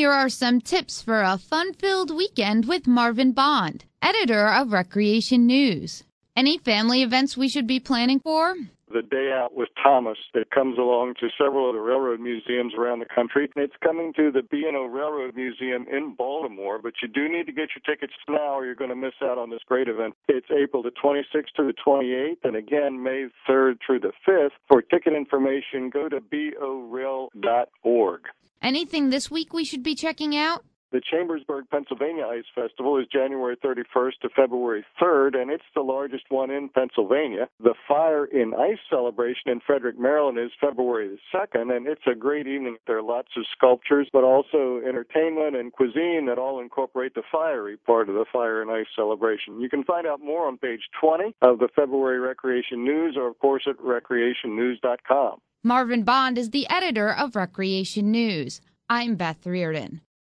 here are some tips for a fun-filled weekend with Marvin Bond, editor of Recreation News. Any family events we should be planning for? The Day Out with Thomas that comes along to several of the railroad museums around the country. It's coming to the B&O Railroad Museum in Baltimore, but you do need to get your tickets now or you're going to miss out on this great event. It's April the 26th to the 28th, and again, May 3rd through the 5th. For ticket information, go to borail.org. Anything this week we should be checking out? The Chambersburg, Pennsylvania Ice Festival is January 31st to February 3rd, and it's the largest one in Pennsylvania. The Fire in Ice celebration in Frederick, Maryland is February the 2nd, and it's a great evening. There are lots of sculptures, but also entertainment and cuisine that all incorporate the fiery part of the Fire in Ice celebration. You can find out more on page 20 of the February Recreation News or, of course, at recreationnews.com. Marvin Bond is the editor of Recreation News. I'm Beth Reardon.